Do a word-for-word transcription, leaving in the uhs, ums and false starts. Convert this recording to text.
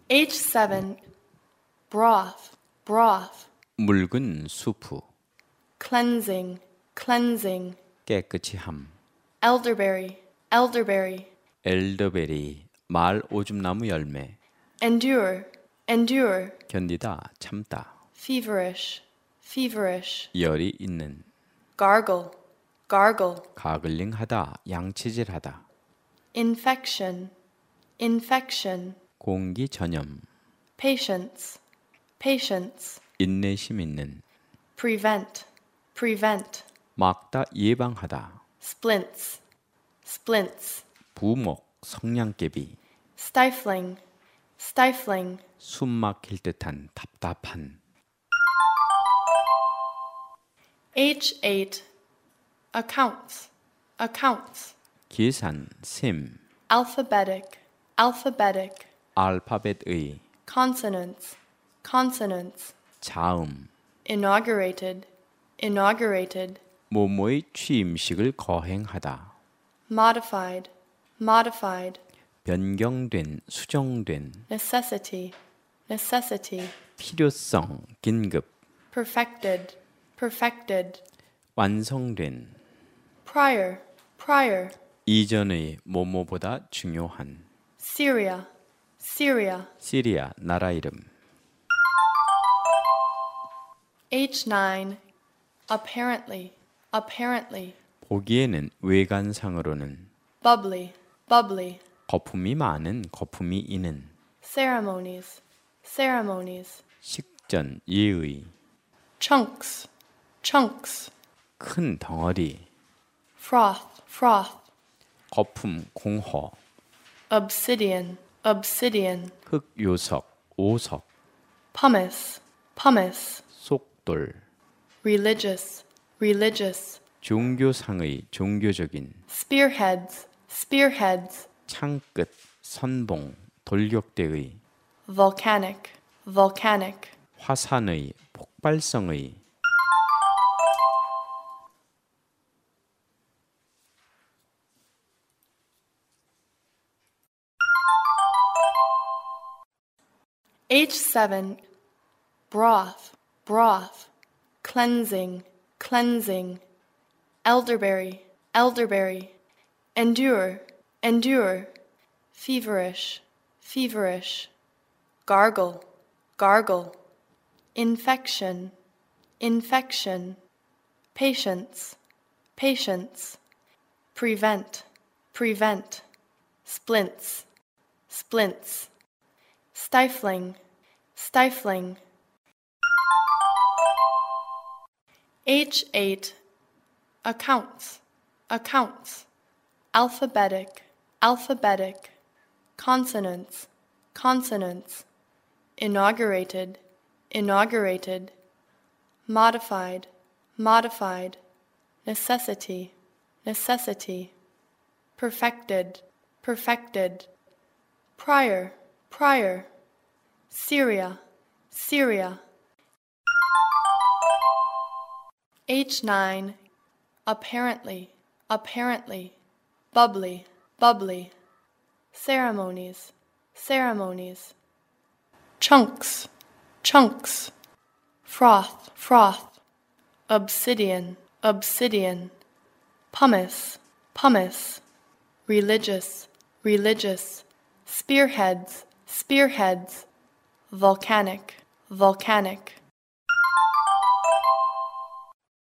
H seven. Broth, broth. 묽은 수프, Cleansing, cleansing. 깨끗이 함. Elderberry, elderberry. 엘더베리, 말 오줌나무 열매. Endure, endure. 견디다, 참다. Feverish, feverish. 열이 있는. Gargle, gargle. 가글링하다, 양치질하다. Infection, infection. 공기 전염. Patience, patience. 인내심 있는. Prevent, prevent. 막다, 예방하다. Splints, splints. 부목, 성냥개비. Stifling, stifling. 숨 막힐 듯한 답답한. H eight. Accounts, accounts. 계산, 셈. Alphabetic, alphabetic. 알파벳의. Consonants, consonants. 자음. Inaugurated, inaugurated. 모모의 취임식을 거행하다. Modified, modified. 변경된, 수정된. Necessity, necessity. 필요성, 긴급. Perfected, perfected. 완성된. Prior, prior. 이전의 모모보다 중요한. Syria, Syria. 시리아, 나라 이름. H nine. Apparently, apparently. 보기에는 외관상으로는. Bubbly, bubbly. 거품이 많은, 거품이 있는. Ceremonies, ceremonies. 식전, 예의. Chunks, chunks. 큰 덩어리. Froth, froth. 거품, 공허. Obsidian, obsidian. 흑요석, 오석. Pumice, pumice. 속돌. Religious, religious. 종교상의, 종교적인. Spearheads, spearheads. 창끝, 선봉, 돌격대의. Volcanic, volcanic. 화산의, 폭발성의. H seven. Broth, broth. Cleansing, cleansing. Elderberry, elderberry. Endure, endure. Feverish, feverish. Gargle, gargle. Infection, infection. Patience, patience. Prevent, prevent. Splints, splints. Stifling, stifling. H eight. Accounts, accounts. Alphabetic, alphabetic. Consonants, consonants. Inaugurated, inaugurated. Modified, modified. Necessity, necessity. Perfected, perfected. Prior, prior. Syria, Syria. H nine. Apparently, apparently. Bubbly, bubbly. Ceremonies, ceremonies. Chunks, chunks. Froth, froth. Obsidian, obsidian. Pumice, pumice. Religious, religious. Spearheads, spearheads. Volcanic, volcanic.